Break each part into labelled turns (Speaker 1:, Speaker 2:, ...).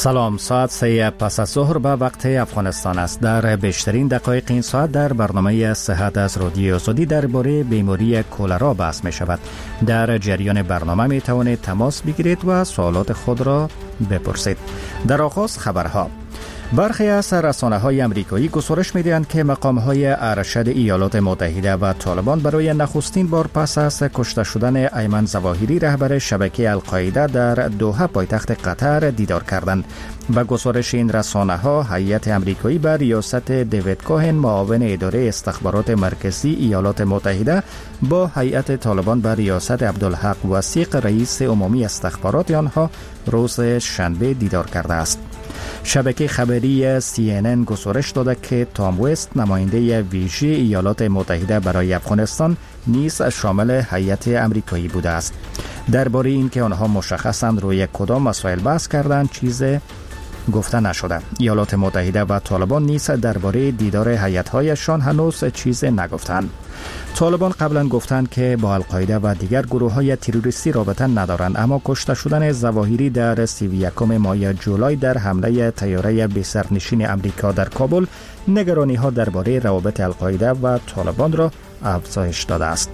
Speaker 1: سلام، ساعت 3 پس از ظهر به وقت افغانستان است. در بیشترین دقایق این ساعت در برنامه صحت از رادیو آزادی درباره بیماری کولرا بحث می شود. در جریان برنامه می توانید تماس بگیرید و سوالات خود را بپرسید. در آغاز خبرها. برخی از رسانه‌های آمریکایی گزارش می‌دهند که مقام‌های ارشد ایالات متحده و طالبان برای نخستین بار پس از کشته شدن ایمن ظواهری رهبر شبکه القاعده در دوحه پایتخت قطر دیدار کردند. به گزارش این رسانه‌ها، هیئت آمریکایی به ریاست دیوید کوهن معاون اداره استخبارات مرکزی ایالات متحده با هیئت طالبان به ریاست عبدالحق وثیق رئیس عمومی استخبارات آنها روز شنبه دیدار کرده است. شبکه خبری CNN گزارش داده که تام وست نماینده ویژه ایالات متحده برای افغانستان نیز شامل هیئت آمریکایی بوده است. درباره اینکه آنها مشخصاً روی کدام مسائل بحث کردند چیزی گفته نشده. ایالات متحده و طالبان نیز درباره دیدار هیئت‌هایشان هنوز چیزی نگفتند. طالبان قبلا گفتند که با القاعده و دیگر گروه‌های تروریستی رابطه ندارند، اما کشته شدن ظواهری در 31 ماه جولای در حمله طیاره بی سرنشین آمریکا در کابل نگرانی‌ها درباره روابط القاعده و طالبان را افزایش داده است.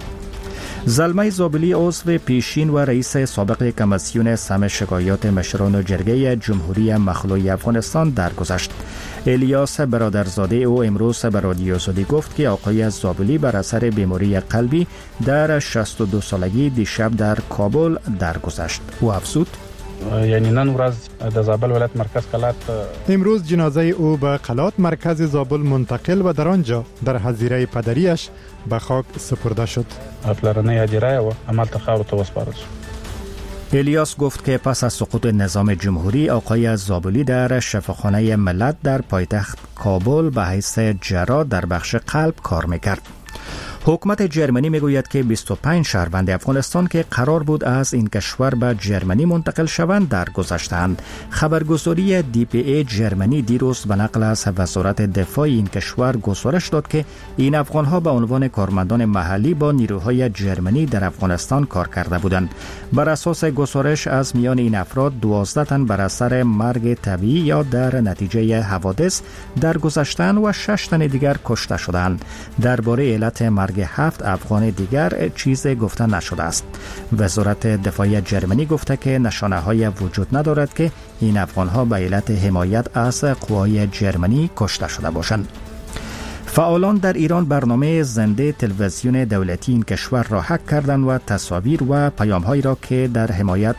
Speaker 1: زلمه زابلی عضو پیشین و رئیس سابق کمیسیون سم شکایات مشران جرگه جمهوری مخلوع افغانستان درگذشت. الیاس برادرزاده او امروز به رادیو آزادی گفت که آقای زابلی بر اثر بیماری قلبی در 62 سالگی دیشب در کابل درگذشت. او افزود:
Speaker 2: یعنی نن ورځ د زابل ولایت مرکز قلات
Speaker 3: امروز جنازه او به قلات مرکز زابل منتقل و در آنجا در حظیره پدریش به خاک سپرده شد.
Speaker 2: پلرنه هدیره و عمل تخاور تو وسپارل شد.
Speaker 1: الیاس گفت که پس از سقوط نظام جمهوری آقای زابلی در شفاخانه ملت در پایتخت کابل به حیث جراح در بخش قلب کار میکرد. حکومت جرمنی میگوید که 25 شهروند افغانستان که قرار بود از این کشور به جرمنی منتقل شوند درگذشتند. خبرگزاری DPA جرمنی دیروز به نقل از وزارت دفاع این کشور گزارش داد که این افغانها به عنوان کارمندان محلی با نیروهای جرمنی در افغانستان کار کرده بودند. بر اساس گزارش از میان این افراد 12 تن بر اثر مرگ طبیعی یا در نتیجه حوادث درگذشتند و 6 تن دیگر کشته شدند. درباره علت مرگ 7 افغان دیگر چیزی گفته نشده است. وزارت دفاع جرمنی گفته که نشانه‌های وجود ندارد که این افغان‌ها به علت حمایت از قوای جرمنی کشته شده باشند. فعالان در ایران برنامه زنده تلویزیون دولتی این کشور را هک کردند و تصاویر و پیام‌هایی را که در حمایت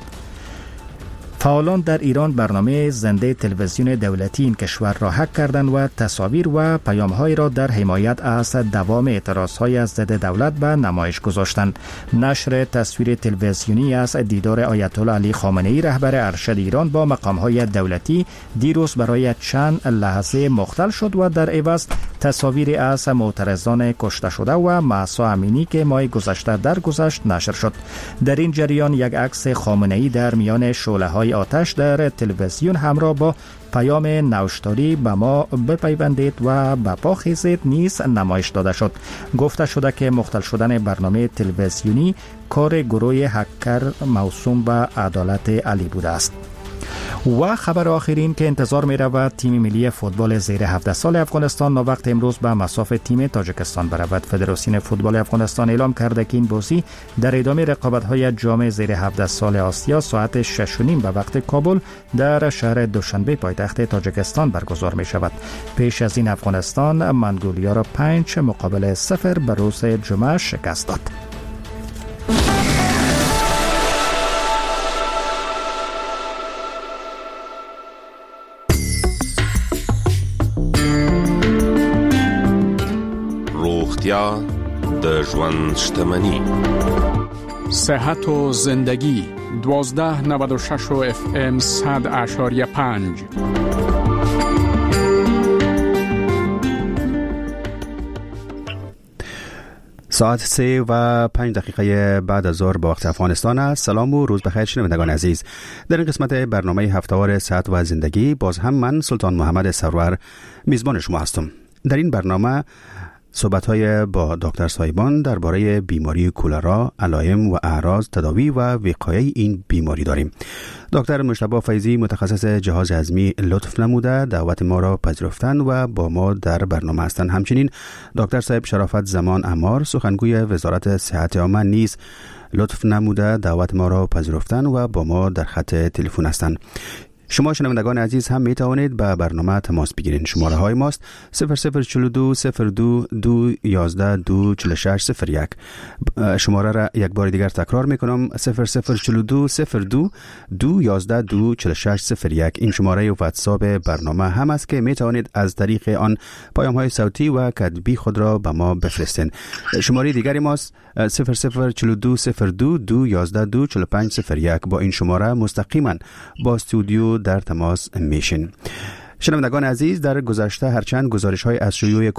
Speaker 1: فعالان در ایران برنامه زنده تلویزیون دولتی این کشور را هک کردند و تصاویر و پیام‌های را در حمایت از دوام اعتراض‌های از ضد دولت به نمایش گذاشتند. نشر تصویر تلویزیونی از دیدار آیت الله علی خامنه‌ای رهبر ارشد ایران با مقام‌های دولتی دیروز برای چند لحظه مختل شد و در عوض تصاویر از معترضان کشته شده و مهسا امینی که ماه گذشته درگذشت نشر شد. در این جریان یک عکس خامنه‌ای در میان شعله‌های آتش در تلویزیون همراه با پیام نوشتاری به ما بپیوندید و به پا خیزید نیز نمایش داده شد. گفته شده که مختل شدن برنامه تلویزیونی کار گروه هکر موسوم به عدالت علی بوده است. و خبر آخرین که انتظار می رود تیم ملی فوتبال زیر 17 سال افغانستان وقت امروز به مصاف تیم تاجیکستان برود. فدراسیون فوتبال افغانستان اعلام کرده که این بازی در ادامه رقابت‌های جام زیر 17 سال آسیا ساعت 6:30 به وقت کابل در شهر دوشنبه پایتخت تاجیکستان برگزار می شود. پیش از این افغانستان منگولیا را 5-0 به روز جمعه شکست داد.
Speaker 4: روغتیا د ژوند شتمني.
Speaker 5: صحت و زندگی 1296 FM 100.5.
Speaker 6: ساعت 3:05 بعد از ظهر به وقت افغانستان است. سلام و روز بخیر شنوندگان عزیز. در این قسمت برنامه هفته‌وار صحت و زندگی باز هم من سلطان محمد سرور میزبان شما هستم. در این برنامه صحبت‌های با دکتر صاحبان درباره بیماری کولرا، علائم و اعراض، تداوی و وقایع این بیماری داریم. دکتر مجتبی فیضی متخصص جهاز هضمی لطف نموده دعوت ما را پذیرفتند و با ما در برنامه هستند. همچنین دکتر صاحب شرافت زمان امار سخنگوی وزارت صحت عامه نیز لطف نموده دعوت ما را پذیرفتند و با ما در خط تلفن هستند. شما شنوندگان عزیز هم می توانید به برنامه تماس بگیرید. شماره های ماست 0042 02 211 24601. شماره را یک بار دیگر تکرار می کنم 0042 02 211 24601. این شماره واتساپ برنامه هم است که می توانید از طریق آن پیام های صوتی و کتبی خود را به ما بفرستید. شماره دیگری ماست 0042 02 211 24501. با این شماره مستقیما با استودیو در تماس میشین. شنوندگان عزیز، در گذشته هرچند گزارش های از شیوع